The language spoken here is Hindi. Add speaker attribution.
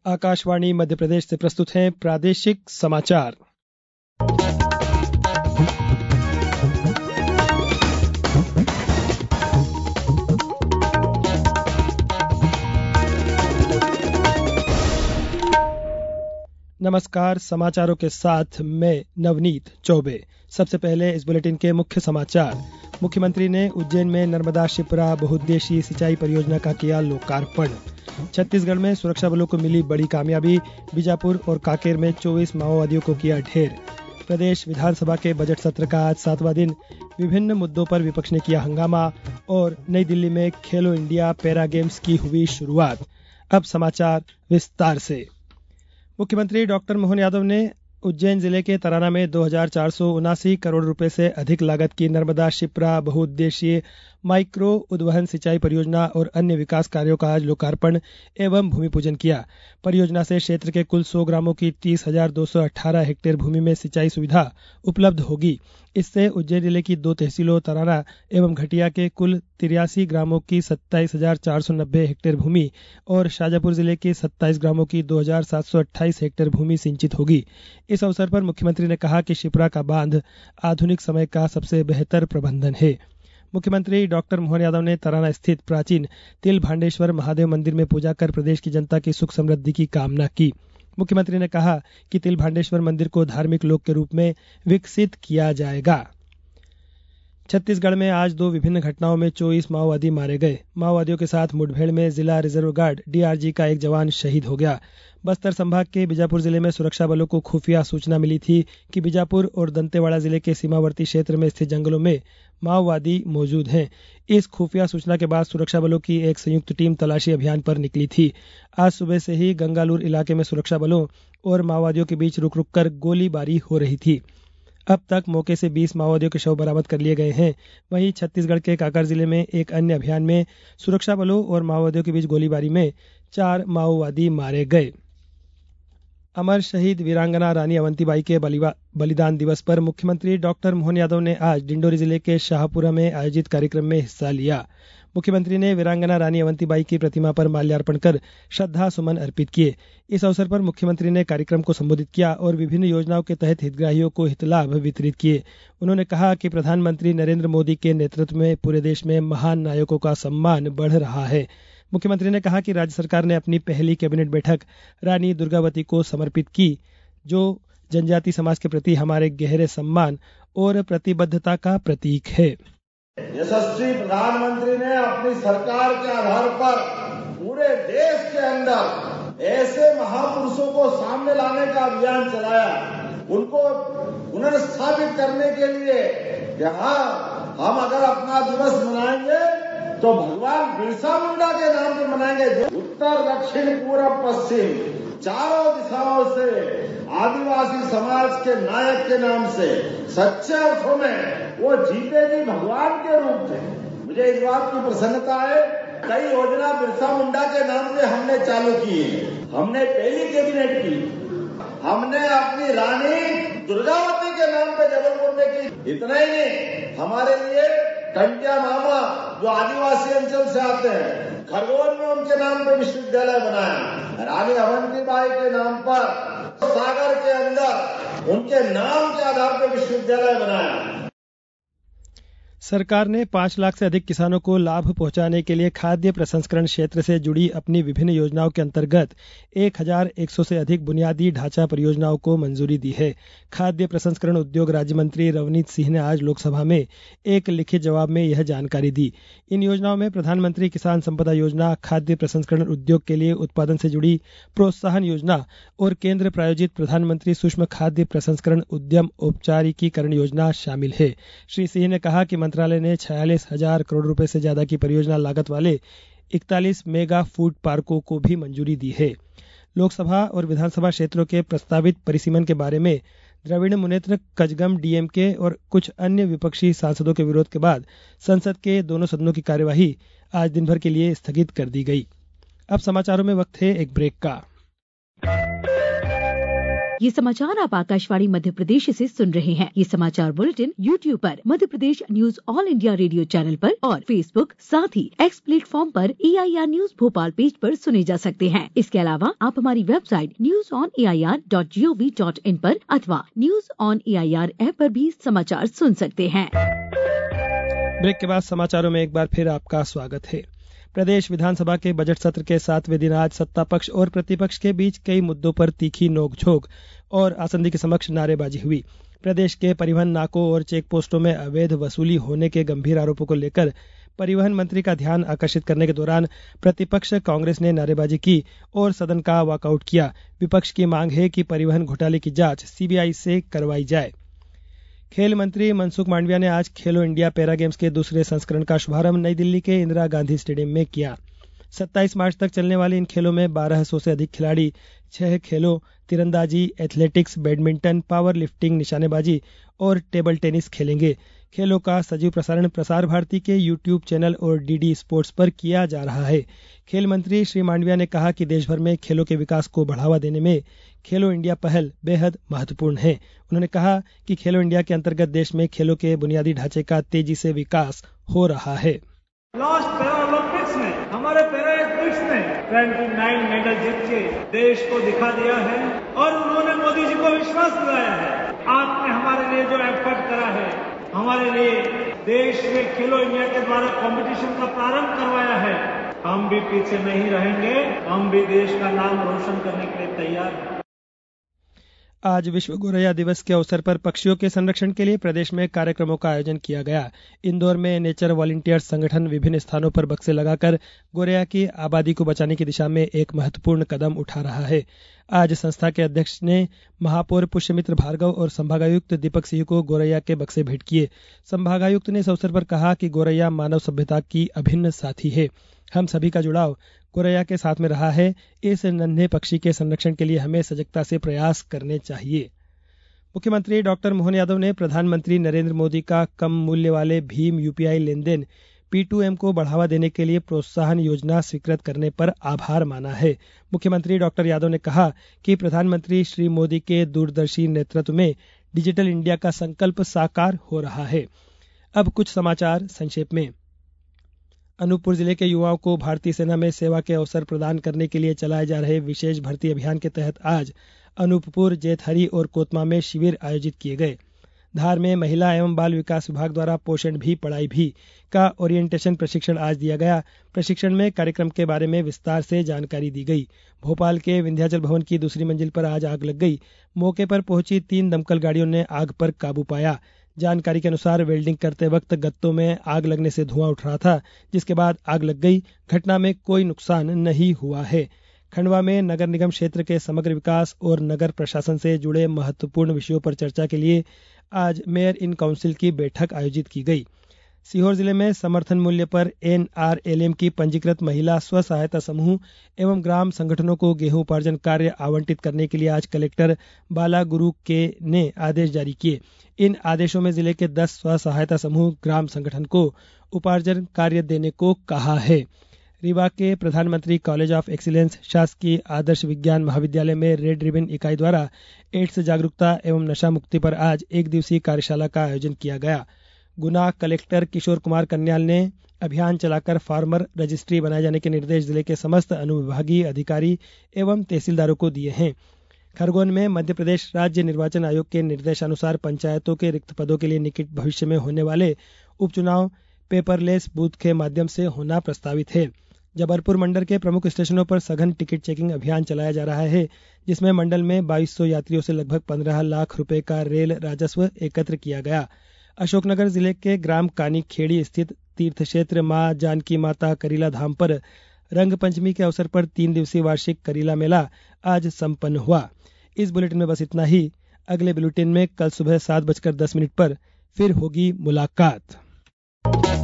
Speaker 1: आकाशवाणी मध्य प्रदेश से प्रस्तुत हैं प्रादेशिक समाचार। नमस्कार, समाचारों के साथ मैं नवनीत चौबे। सबसे पहले इस बुलेटिन के मुख्य समाचार। मुख्यमंत्री ने उज्जैन में नर्मदा शिप्रा बहुउद्देशीय सिंचाई परियोजना का किया लोकार्पण। छत्तीसगढ़ में सुरक्षा बलों को मिली बड़ी कामयाबी। बीजापुर और कांकेर में 24 माओवादियों को किया ढेर। प्रदेश विधानसभा के बजट सत्र का आज 7वां दिन। विभिन्न मुद्दों पर विपक्ष ने किया हंगामा। और नई दिल्ली में खेलो इंडिया पैरा गेम्स की हुई शुरुआत। अब समाचार विस्तार से। मुख्यमंत्री डॉक्टर मोहन यादव ने उज्जैन जिले के तराना में 2,479 करोड़ रुपए से अधिक लागत की नर्मदा शिप्रा बहुउद्देशीय माइक्रो उद्वहन सिंचाई परियोजना और अन्य विकास कार्यों का आज लोकार्पण एवं भूमि पूजन किया। परियोजना से क्षेत्र के कुल 100 ग्रामों की 30,218 हेक्टेयर भूमि में सिंचाई सुविधा उपलब्ध होगी। इससे उज्जैन जिले की 2 तहसीलों तराना एवं घटिया के कुल 83 ग्रामों की 27,490 हेक्टेयर भूमि और शाजापुर जिले के 27 ग्रामों की 2,728 हेक्टेयर भूमि सिंचित होगी। इस अवसर पर मुख्यमंत्री ने कहा कि शिप्रा का बांध आधुनिक समय का सबसे बेहतर प्रबंधन है। मुख्यमंत्री डॉक्टर मोहन यादव ने तराना स्थित प्राचीन तिल भांडेश्वर महादेव मंदिर में पूजा कर प्रदेश की जनता की सुख समृद्धि की कामना की। मुख्यमंत्री ने कहा कि तिल भांडेश्वर मंदिर को धार्मिक लोक के रूप में विकसित किया जाएगा। छत्तीसगढ़ में आज 2 विभिन्न घटनाओं में 24 माओवादी मारे गए। माओवादियों के साथ मुठभेड़ में जिला रिजर्व गार्ड डीआरजी का एक जवान शहीद हो गया। बस्तर संभाग के बीजापुर जिले में सुरक्षा बलों को खुफिया सूचना मिली थी कि बीजापुर और दंतेवाड़ा जिले के सीमावर्ती क्षेत्र में स्थित जंगलों में माओवादी मौजूद हैं। इस खुफिया सूचना के बाद सुरक्षा बलों की एक संयुक्त टीम तलाशी अभियान पर निकली थी। आज सुबह से ही गंगालूर इलाके में सुरक्षा बलों और माओवादियों के बीच रुक रुक कर गोलीबारी हो रही थी। अब तक मौके से 20 माओवादियों के शव बरामद कर लिए गए हैं। वहीं छत्तीसगढ़ के कांकेर जिले में एक अन्य अभियान में सुरक्षा बलों और माओवादियों के बीच गोलीबारी में 4 माओवादी मारे गए। अमर शहीद वीरांगना रानी अवंतीबाई के बलिदान दिवस पर मुख्यमंत्री डॉक्टर मोहन यादव ने आज डिंडोरी जिले के शाहपुरा में आयोजित कार्यक्रम में हिस्सा लिया। मुख्यमंत्री ने वीरांगना रानी अवंतीबाई की प्रतिमा पर माल्यार्पण कर श्रद्धा सुमन अर्पित किए। इस अवसर पर मुख्यमंत्री ने कार्यक्रम को संबोधित किया और विभिन्न योजनाओं के तहत हितग्राहियों को हितलाभ वितरित किए। उन्होंने कहा कि प्रधानमंत्री नरेंद्र मोदी के नेतृत्व में पूरे देश में महान नायकों का सम्मान बढ़ रहा है। मुख्यमंत्री ने कहा कि राज्य सरकार ने अपनी पहली कैबिनेट बैठक रानी दुर्गावती को समर्पित की, जो जनजाति समाज के प्रति हमारे गहरे सम्मान और प्रतिबद्धता का प्रतीक है।
Speaker 2: यशस्वी प्रधानमंत्री ने अपनी सरकार के आधार पर पूरे देश के अंदर ऐसे महापुरुषों को सामने लाने का अभियान चलाया, उनको पुनर्स्थापित करने के लिए कि हाँ, हम अगर अपना दिवस मनाएंगे तो भगवान बिरसा मुंडा के नाम पे मनाएंगे। उत्तर दक्षिण पूर्व पश्चिम चारों दिशाओं से आदिवासी समाज के नायक के नाम से सच्चे अर्थों में वो जीतेगी भगवान के रूप में। मुझे इस बात की प्रसन्नता है, कई योजना बिरसा मुंडा के नाम पे हमने चालू की है। हमने पहली कैबिनेट की, हमने अपनी रानी दुर्गावती के नाम पे जबलपुर में की। इतना ही नहीं, हमारे लिए टंटिया मामा जो आदिवासी अंचल से आते हैं, खरगोन में उनके नाम पे विश्वविद्यालय बनाया। रानी अवंतीबाई के नाम पर सागर के अंदर उनके नाम के आधार पर विश्वविद्यालय बनाया।
Speaker 1: सरकार ने 5 लाख से अधिक किसानों को लाभ पहुंचाने के लिए खाद्य प्रसंस्करण क्षेत्र से जुड़ी अपनी विभिन्न योजनाओं के अंतर्गत 1,100 से अधिक बुनियादी ढांचा परियोजनाओं को मंजूरी दी है। खाद्य प्रसंस्करण उद्योग राज्य मंत्री रवनीत सिंह ने आज लोकसभा में एक लिखित जवाब में यह जानकारी दी। इन योजनाओं में प्रधानमंत्री किसान संपदा योजना, खाद्य प्रसंस्करण उद्योग के लिए उत्पादन से जुड़ी प्रोत्साहन योजना और केंद्र प्रायोजित प्रधानमंत्री सूक्ष्म खाद्य प्रसंस्करण उद्यम औपचारिकीकरण योजना शामिल है। श्री सिंह ने कहा कि मंत्रालय ने 46,000 करोड़ रुपए से ज्यादा की परियोजना लागत वाले 41 मेगा फूड पार्कों को भी मंजूरी दी है। लोकसभा और विधानसभा क्षेत्रों के प्रस्तावित परिसीमन के बारे में द्रविड़ मुनेत्र कजगम डीएमके और कुछ अन्य विपक्षी सांसदों के विरोध के बाद संसद के दोनों सदनों की कार्यवाही आज दिन भर के लिए स्थगित कर दी गई। अब समाचारों में वक्त है एक ब्रेक का।
Speaker 3: ये समाचार आप आकाशवाणी मध्य प्रदेश से सुन रहे हैं। ये समाचार बुलेटिन YouTube पर, Madhya Pradesh news all India radio channel पर और फेसबुक, साथ ही X प्लेटफॉर्म पर AIR न्यूज भोपाल पेज पर सुने जा सकते हैं। इसके अलावा आप हमारी वेबसाइट newsonair.gov.in पर अथवा न्यूज ऑन AIR ऐप पर भी समाचार सुन सकते हैं।
Speaker 1: ब्रेक के बाद समाचारों में एक बार फिर आपका स्वागत है। प्रदेश विधानसभा के बजट सत्र के 7वें दिन आज सत्ता पक्ष और प्रतिपक्ष के बीच कई मुद्दों पर तीखी नोकझोंक और आसंदी के समक्ष नारेबाजी हुई। प्रदेश के परिवहन नाकों और चेक पोस्टों में अवैध वसूली होने के गंभीर आरोपों को लेकर परिवहन मंत्री का ध्यान आकर्षित करने के दौरान प्रतिपक्ष कांग्रेस ने नारेबाजी की और सदन का वॉकआउट किया। विपक्ष की मांग है कि परिवहन घोटाले की जांच CBI से करवाई जाए। खेल मंत्री मनसुख मांडविया ने आज खेलो इंडिया पैरा गेम्स के दूसरे संस्करण का शुभारंभ नई दिल्ली के इंदिरा गांधी स्टेडियम में किया। 27 मार्च तक चलने वाले इन खेलों में 1200 से अधिक खिलाड़ी 6 खेलों तीरंदाजी, एथलेटिक्स, बैडमिंटन, पावर लिफ्टिंग, निशानेबाजी और टेबल टेनिस खेलेंगे। खेलों का सजीव प्रसारण प्रसार भारती के YouTube चैनल और DD स्पोर्ट्स पर किया जा रहा है। खेल मंत्री श्री मांडविया ने कहा कि देश भर में खेलों के विकास को बढ़ावा देने में खेलो इंडिया पहल बेहद महत्वपूर्ण है। उन्होंने कहा कि खेलो इंडिया के अंतर्गत देश में खेलों के बुनियादी ढांचे का तेजी से विकास हो रहा है।
Speaker 4: लास्ट पैरा ओलंपिक्स में हमारे पैरा एथलीट्स ने 29 मेडल जीत के देश को दिखा दिया है और उन्होंने मोदी जी को विश्वास दिलाया है। आपने हमारे लिए जो एफर्ट करा है, हमारे लिए देश में खेलो इंडिया के द्वारा कंपटीशन का प्रारंभ करवाया है, हम भी पीछे नहीं रहेंगे, हम भी देश का नाम रोशन करने के लिए तैयार हैं।
Speaker 1: आज विश्व गोरैया दिवस के अवसर पर पक्षियों के संरक्षण के लिए प्रदेश में कार्यक्रमों का आयोजन किया गया। इंदौर में नेचर वॉलंटियर्स संगठन विभिन्न स्थानों पर बक्से लगाकर गोरैया की आबादी को बचाने की दिशा में एक महत्वपूर्ण कदम उठा रहा है। आज संस्था के अध्यक्ष ने महापौर पुष्यमित्र भार्गव और संभागायुक्त दीपक सिंह को गोरैया के बक्से भेंट किए। संभागायुक्त ने इस अवसर पर कहा कि गोरैया मानव सभ्यता की अभिन्न साथी है। हम सभी का जुड़ाव गोरैया के साथ में रहा है। इस नन्हे पक्षी के संरक्षण के लिए हमें सजगता से प्रयास करने चाहिए। मुख्यमंत्री डॉक्टर मोहन यादव ने प्रधानमंत्री नरेंद्र मोदी का कम मूल्य वाले भीम UPI लेनदेन P2M को बढ़ावा देने के लिए प्रोत्साहन योजना स्वीकृत करने पर आभार माना है। मुख्यमंत्री डॉक्टर यादव ने कहा कि प्रधानमंत्री श्री मोदी के दूरदर्शी नेतृत्व में डिजिटल इंडिया का संकल्प साकार हो रहा है। अब कुछ समाचार संक्षेप में। अनूपपुर जिले के युवाओं को भारतीय सेना में सेवा के अवसर प्रदान करने के लिए चलाए जा रहे विशेष भर्ती अभियान के तहत आज अनूपपुर, जेतहरी और कोतमा में शिविर आयोजित किए गए। धार में महिला एवं बाल विकास विभाग द्वारा पोषण भी पढ़ाई भी का ओरिएंटेशन प्रशिक्षण आज दिया गया। प्रशिक्षण में कार्यक्रम के बारे में विस्तार से जानकारी दी गई। भोपाल के विंध्याचल भवन की दूसरी मंजिल पर आज आग लग गई। मौके पर पहुंची 3 दमकल गाड़ियों ने आग पर काबू पाया। जानकारी के अनुसार वेल्डिंग करते वक्त गत्तों में आग लगने से धुआं उठ रहा था, जिसके बाद आग लग गई। घटना में कोई नुकसान नहीं हुआ है। खंडवा में नगर निगम क्षेत्र के समग्र विकास और नगर प्रशासन से जुड़े महत्वपूर्ण विषयों पर चर्चा के लिए आज मेयर इन काउंसिल की बैठक आयोजित की गई। सीहोर जिले में समर्थन मूल्य पर NRLM की पंजीकृत महिला स्व सहायता समूह एवं ग्राम संगठनों को गेहूं उपार्जन कार्य आवंटित करने के लिए आज कलेक्टर बाला गुरु के ने आदेश जारी किए। इन आदेशों में जिले के 10 स्व सहायता समूह ग्राम संगठन को उपार्जन कार्य देने को कहा है। रीवा के प्रधानमंत्री कॉलेज ऑफ एक्सीलेंस शासकीय आदर्श विज्ञान महाविद्यालय में रेड रिबन इकाई द्वारा एड्स जागरूकता एवं नशा मुक्ति पर आज 1 दिवसीय कार्यशाला का आयोजन किया गया। गुना कलेक्टर किशोर कुमार कन्याल ने अभियान चलाकर फार्मर रजिस्ट्री बनाए जाने के निर्देश जिले के समस्त अनुविभागीय अधिकारी एवं तहसीलदारों को दिए हैं। खरगोन में मध्य प्रदेश राज्य निर्वाचन आयोग के निर्देशानुसार पंचायतों के रिक्त पदों के लिए निकट भविष्य में होने वाले उपचुनाव पेपरलेस बूथ के माध्यम से होना प्रस्तावित है। जबलपुर मंडल के प्रमुख स्टेशनों पर सघन टिकट चेकिंग अभियान चलाया जा रहा है, जिसमें मंडल में 2200 यात्रियों से लगभग 15 लाख रुपए का रेल राजस्व एकत्र किया गया। अशोकनगर जिले के ग्राम कानी खेड़ी स्थित तीर्थ क्षेत्र मां जानकी माता करीला धाम पर रंग पंचमी के अवसर पर 3 दिवसीय वार्षिक करीला मेला आज संपन्न हुआ। इस बुलेटिन में बस इतना ही। अगले बुलेटिन में कल सुबह 7:10 पर फिर होगी मुलाकात।